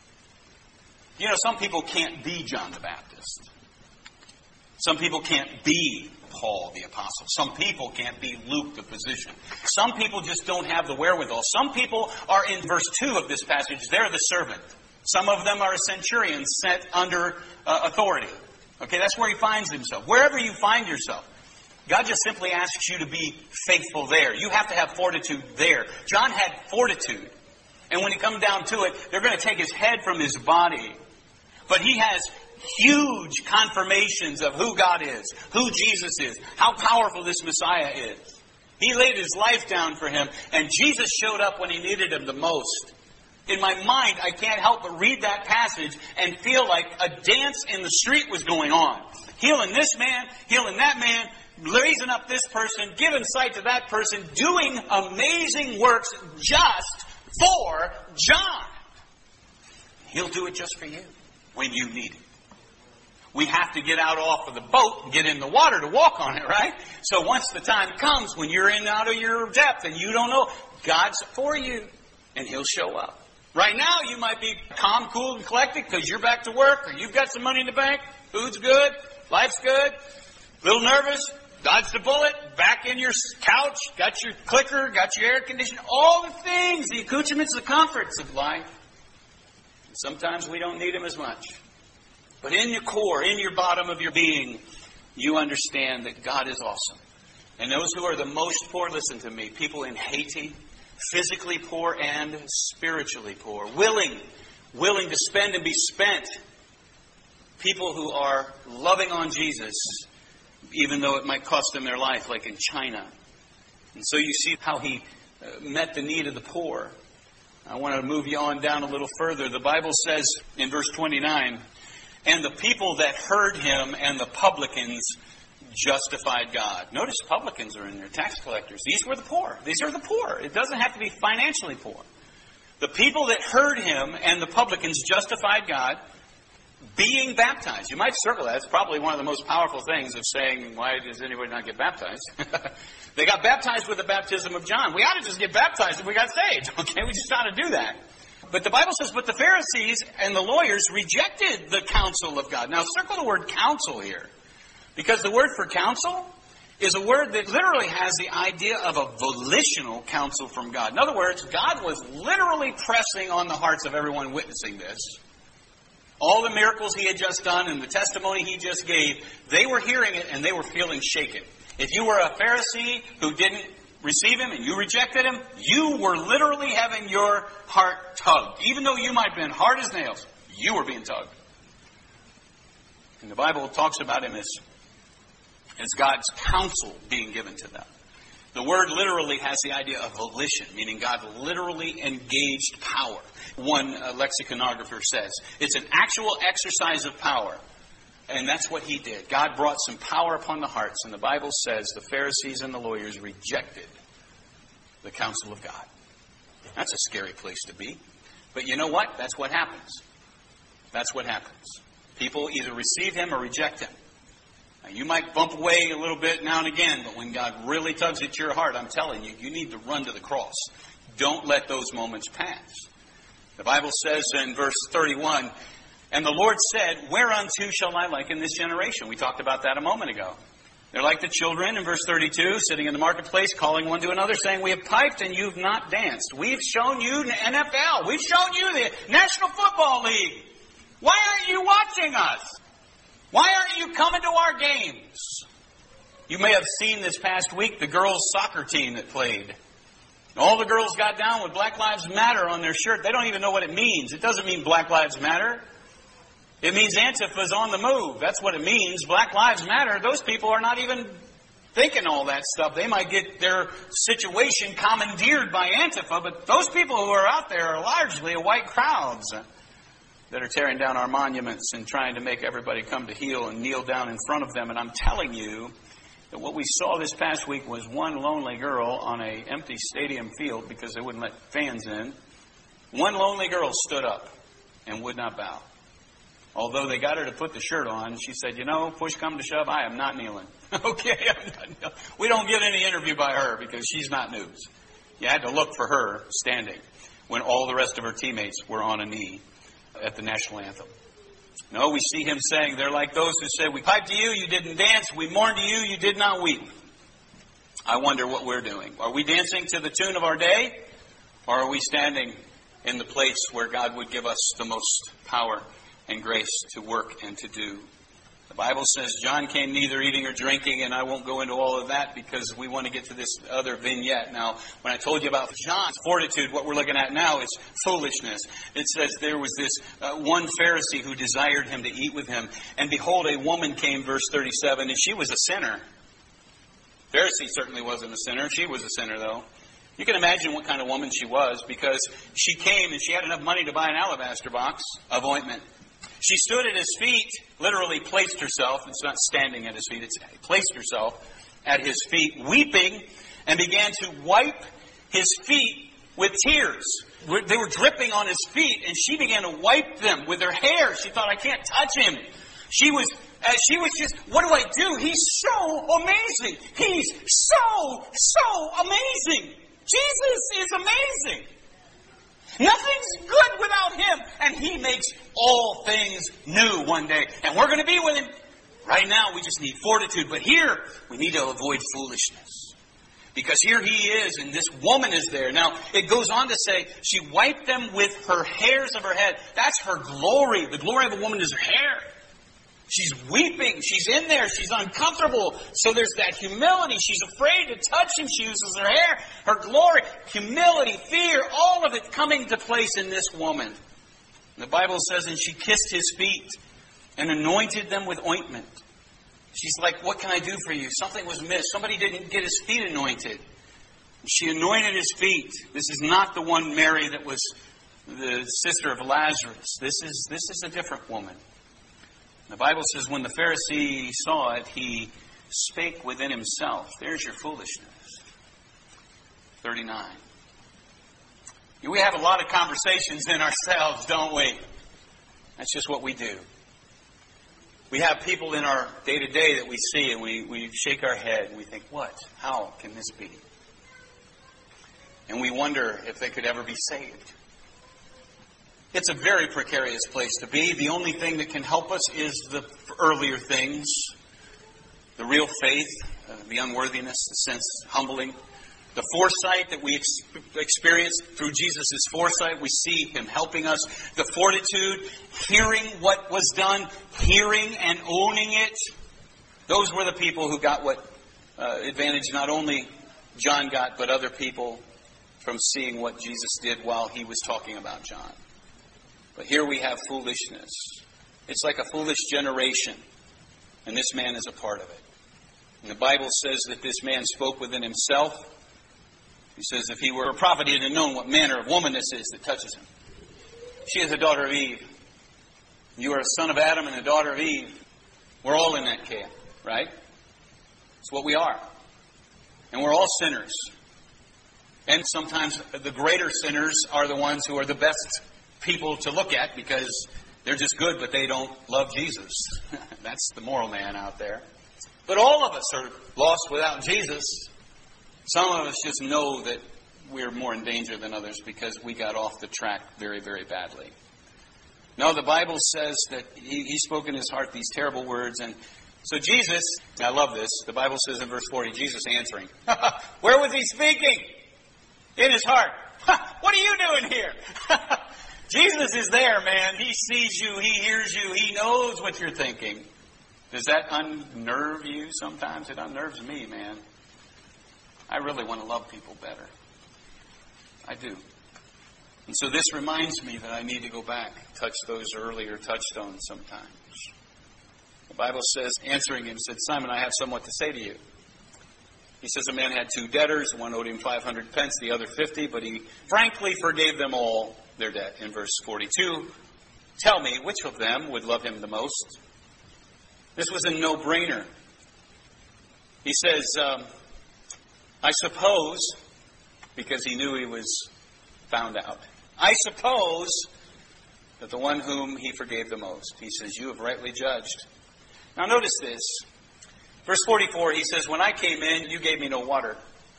You know, some people can't be John the Baptist. Some people can't be Paul the Apostle. Some people can't be Luke the physician. Some people just don't have the wherewithal. Some people are in verse 2 of this passage. They're the servant. Some of them are a centurion set under authority. Okay, that's where he finds himself. Wherever you find yourself, God just simply asks you to be faithful there. You have to have fortitude there. John had fortitude. And when it comes down to it, they're going to take his head from his body. But he has huge confirmations of who God is, who Jesus is, how powerful this Messiah is. He laid his life down for him, and Jesus showed up when he needed him the most. In my mind, I can't help but read that passage and feel like a dance in the street was going on. Healing this man, healing that man, raising up this person, giving sight to that person, doing amazing works just for John. He'll do it just for you when you need it. We have to get out off of the boat and get in the water to walk on it, right? So once the time comes when you're in out of your depth and you don't know, God's for you and He'll show up. Right now you might be calm, cool, and collected because you're back to work or you've got some money in the bank, food's good, life's good, a little nervous, dodged a bullet, back in your couch, got your clicker, got your air conditioner, all the things, the accoutrements, the comforts of life. And sometimes we don't need them as much. But in your core, in your bottom of your being, you understand that God is awesome. And those who are the most poor, listen to me, people in Haiti, physically poor and spiritually poor, willing to spend and be spent. People who are loving on Jesus, even though it might cost them their life, like in China. And so you see how he met the need of the poor. I want to move you on down a little further. The Bible says in verse 29, and the people that heard him and the publicans justified God. Notice publicans are in there, tax collectors. These were the poor. These are the poor. It doesn't have to be financially poor. The people that heard him and the publicans justified God, being baptized. You might circle that. It's probably one of the most powerful things of saying, why does anybody not get baptized? They got baptized with the baptism of John. We ought to just get baptized if we got saved. Okay, we just ought to do that. But the Bible says, but the Pharisees and the lawyers rejected the counsel of God. Now circle the word counsel here. Because the word for counsel is a word that literally has the idea of a volitional counsel from God. In other words, God was literally pressing on the hearts of everyone witnessing this. All the miracles he had just done and the testimony he just gave, they were hearing it and they were feeling shaken. If you were a Pharisee who didn't receive him and you rejected him, you were literally having your heart tugged. Even though you might have been hard as nails, you were being tugged. And the Bible talks about him as God's counsel being given to them. The word literally has the idea of volition, meaning God literally engaged power. One lexiconographer says it's an actual exercise of power. And that's what he did. God brought some power upon the hearts. And the Bible says the Pharisees and the lawyers rejected the counsel of God. That's a scary place to be. But you know what? That's what happens. That's what happens. People either receive him or reject him. Now, you might bump away a little bit now and again, but when God really tugs at your heart, I'm telling you, you need to run to the cross. Don't let those moments pass. The Bible says in verse 31, and the Lord said, whereunto shall I liken this generation? We talked about that a moment ago. They're like the children in verse 32, sitting in the marketplace, calling one to another, saying, we have piped and you've not danced. We've shown you the NFL. We've shown you the National Football League. Why aren't you watching us? Why aren't you coming to our games? You may have seen this past week the girls' soccer team that played. All the girls got down with Black Lives Matter on their shirt. They don't even know what it means. It doesn't mean Black Lives Matter. It means Antifa's on the move. That's what it means. Black Lives Matter. Those people are not even thinking all that stuff. They might get their situation commandeered by Antifa, but those people who are out there are largely white crowds that are tearing down our monuments and trying to make everybody come to heel and kneel down in front of them. And I'm telling you that what we saw this past week was one lonely girl on an empty stadium field because they wouldn't let fans in. One lonely girl stood up and would not bow. Although they got her to put the shirt on, she said, you know, push come to shove, I am not kneeling. Okay, I'm not kneeling. We don't get any interview by her because she's not news. You had to look for her standing when all the rest of her teammates were on a knee at the national anthem. No, we see him saying, they're like those who say, we piped to you, you didn't dance. We mourned to you, you did not weep. I wonder what we're doing. Are we dancing to the tune of our day? Or are we standing in the place where God would give us the most power and grace to work and to do? The Bible says John came neither eating or drinking, and I won't go into all of that because we want to get to this other vignette. Now, when I told you about John's fortitude, what we're looking at now is foolishness. It says there was this one Pharisee who desired him to eat with him, and behold, a woman came, verse 37, and she was a sinner. Pharisee certainly wasn't a sinner. She was a sinner, though. You can imagine what kind of woman she was, because she came and she had enough money to buy an alabaster box of ointment. She stood at his feet, literally placed herself. It's not standing at his feet. It's placed herself at his feet, weeping, and began to wipe his feet with tears. They were dripping on his feet, and she began to wipe them with her hair. She thought, I can't touch him. She was just, what do I do? He's so amazing. He's so amazing. Jesus is amazing. Nothing's good without him. And he makes all things new one day. And we're going to be with him. Right now, we just need fortitude. But here, we need to avoid foolishness. Because here he is, and this woman is there. Now, it goes on to say, she wiped them with her hairs of her head. That's her glory. The glory of a woman is her hair. She's weeping. She's in there. She's uncomfortable. So there's that humility. She's afraid to touch him. She uses her hair, her glory, humility, fear, all of it coming to place in this woman. The Bible says, and she kissed his feet and anointed them with ointment. She's like, what can I do for you? Something was missed. Somebody didn't get his feet anointed. She anointed his feet. This is not the one Mary that was the sister of Lazarus. This is a different woman. The Bible says when the Pharisee saw it, he spake within himself. There's your foolishness. 39. We have a lot of conversations in ourselves, don't we? That's just what we do. We have people in our day-to-day that we see and we shake our head and we think, what? How can this be? And we wonder if they could ever be saved. It's a very precarious place to be. The only thing that can help us is the earlier things. The real faith, the unworthiness, the sense humbling. The foresight that we experience through Jesus' foresight. We see Him helping us. The fortitude, hearing what was done, hearing and owning it. Those were the people who got what advantage not only John got, but other people from seeing what Jesus did while He was talking about John. But here we have foolishness. It's like a foolish generation. And this man is a part of it. And the Bible says that this man spoke within himself. He says if he were a prophet, he'd have known what manner of woman this is that touches him. She is a daughter of Eve. You are a son of Adam and a daughter of Eve. We're all in that camp, right? It's what we are. And we're all sinners. And sometimes the greater sinners are the ones who are the best people to look at because they're just good, but they don't love Jesus. That's the moral man out there. But all of us are lost without Jesus. Some of us just know that we're more in danger than others because we got off the track very, very badly. No, the Bible says that he spoke in his heart these terrible words. And so Jesus, I love this, the Bible says in verse 40, Jesus answering. Where was he speaking? In his heart. What are you doing here? Jesus is there, man. He sees you. He hears you. He knows what you're thinking. Does that unnerve you sometimes? It unnerves me, man. I really want to love people better. I do. And so this reminds me that I need to go back, touch those earlier touchstones sometimes. The Bible says, answering him, said, Simon, I have somewhat to say to you. He says a man had 2 debtors. One owed him 500 pence, the other 50, but he frankly forgave them all their debt. In verse 42, tell me, which of them would love him the most? This was a no-brainer. He says, I suppose, because he knew he was found out, I suppose that the one whom he forgave the most. He says, you have rightly judged. Now notice this. Verse 44, he says, when I came in, you gave me no water.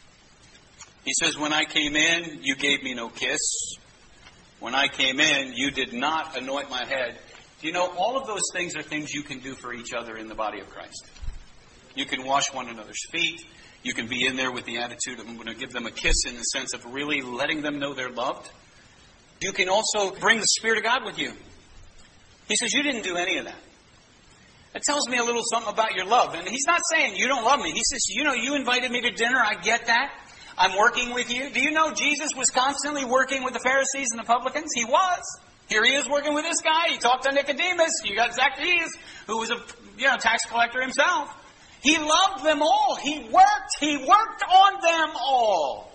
He says, when I came in, you gave me no kiss. When I came in, you did not anoint my head. Do you know, all of those things are things you can do for each other in the body of Christ. You can wash one another's feet. You can be in there with the attitude of I'm going to give them a kiss in the sense of really letting them know they're loved. You can also bring the Spirit of God with you. He says, you didn't do any of that. It tells me a little something about your love. And he's not saying you don't love me. He says, you know, you invited me to dinner. I get that. I'm working with you. Do you know Jesus was constantly working with the Pharisees and the publicans? He was. Here he is working with this guy. He talked to Nicodemus. You got Zacchaeus, who was a tax collector himself. He loved them all. He worked on them all.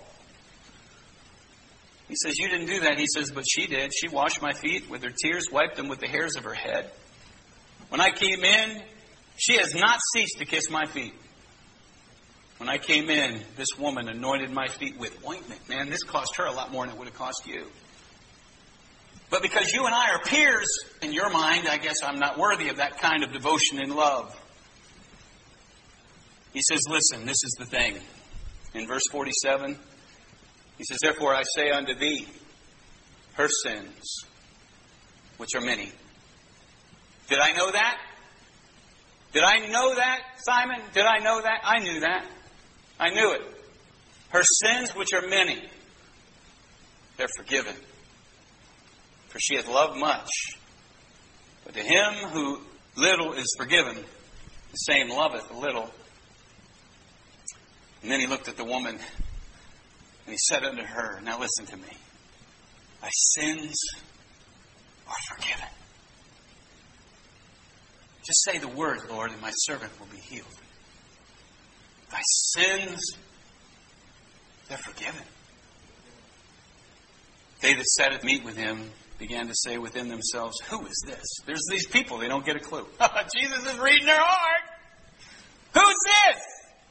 He says, you didn't do that. He says, but she did. She washed my feet with her tears, wiped them with the hairs of her head. When I came in, she has not ceased to kiss my feet. When I came in, this woman anointed my feet with ointment. Man, this cost her a lot more than it would have cost you. But because you and I are peers, in your mind, I guess I'm not worthy of that kind of devotion and love. He says, listen, this is the thing. In verse 47, he says, therefore I say unto thee, her sins, which are many. Did I know that? Did I know that, Simon? Did I know that? I knew that. I knew it. Her sins, which are many, they're forgiven. For she hath loved much. But to him who little is forgiven, the same loveth little. And then he looked at the woman, and he said unto her, now listen to me, thy sins are forgiven. Just say the word, Lord, and my servant will be healed. Thy sins, they're forgiven. They that sat at meat with him began to say within themselves, who is this? There's these people, they don't get a clue. Jesus is reading their heart. Who's this?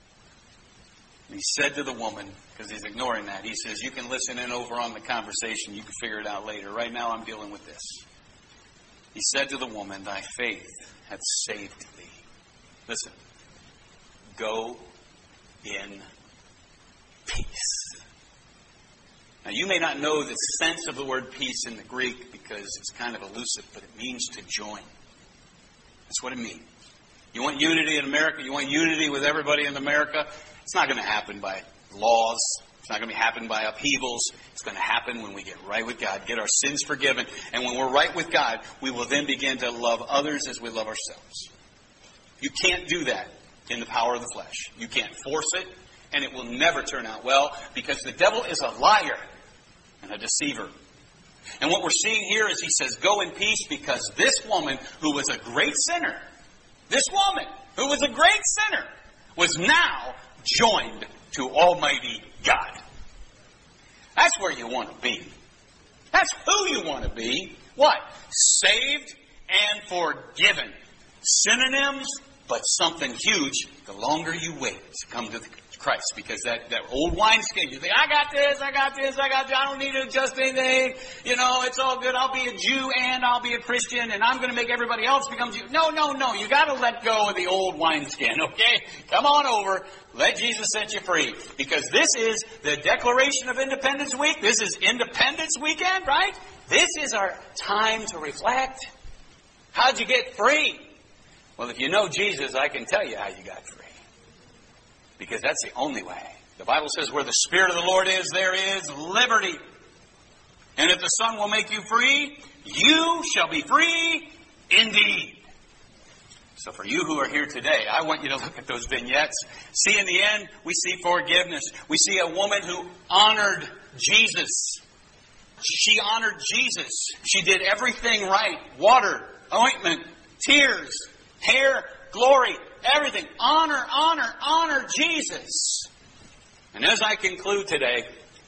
And he said to the woman, because he's ignoring that, he says, you can listen in over on the conversation. You can figure it out later. Right now I'm dealing with this. He said to the woman, thy faith hath saved thee. Listen. Go in peace. Now you may not know the sense of the word peace in the Greek because it's kind of elusive, but it means to join. That's what it means. You want unity in America? You want unity with everybody in America? It's not going to happen by laws. It's not going to happen by upheavals. It's going to happen when we get right with God, get our sins forgiven. And when we're right with God, we will then begin to love others as we love ourselves. You can't do that in the power of the flesh. You can't force it, and it will never turn out well because the devil is a liar and a deceiver. And what we're seeing here is he says, go in peace, because this woman who was a great sinner, this woman who was a great sinner, was now joined to Almighty God. That's where you want to be. That's who you want to be. What? Saved and forgiven. Synonyms, but something huge the longer you wait to come to Christ. Because that old wineskin, you think, I got this, I don't need to adjust anything. It's all good. I'll be a Jew and I'll be a Christian and I'm going to make everybody else become Jew. No. You got to let go of the old wineskin, okay? Come on over. Let Jesus set you free. Because this is the Declaration of Independence Week. This is Independence Weekend, right? This is our time to reflect. How'd you get free? Well, if you know Jesus, I can tell you how you got free. Because that's the only way. The Bible says where the Spirit of the Lord is, there is liberty. And if the Son will make you free, you shall be free indeed. So for you who are here today, I want you to look at those vignettes. See, in the end, we see forgiveness. We see a woman who honored Jesus. She honored Jesus. She did everything right. Water, ointment, tears, hair, glory, everything. Honor Jesus. And as I conclude today,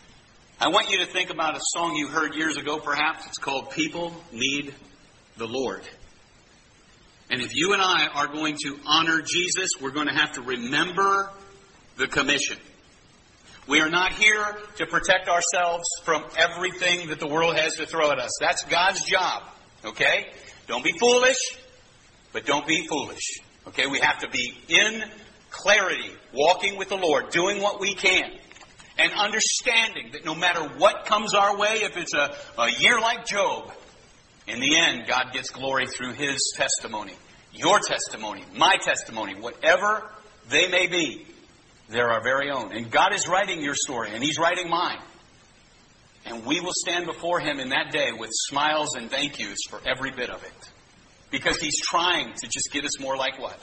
I want you to think about a song you heard years ago, perhaps. It's called People Need the Lord. And if you and I are going to honor Jesus, we're going to have to remember the commission. We are not here to protect ourselves from everything that the world has to throw at us. That's God's job. Okay? Don't be foolish, but don't be foolish. Okay? We have to be in clarity, walking with the Lord, doing what we can, and understanding that no matter what comes our way, if it's a year like Job, in the end, God gets glory through His testimony, your testimony, my testimony, whatever they may be. They're our very own. And God is writing your story, and He's writing mine. And we will stand before Him in that day with smiles and thank yous for every bit of it. Because He's trying to just get us more like what?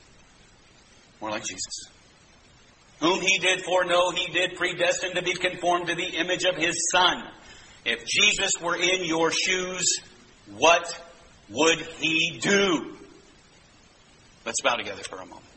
More like Jesus. Whom He did foreknow, He did predestine to be conformed to the image of His Son. If Jesus were in your shoes, what would He do? Let's bow together for a moment.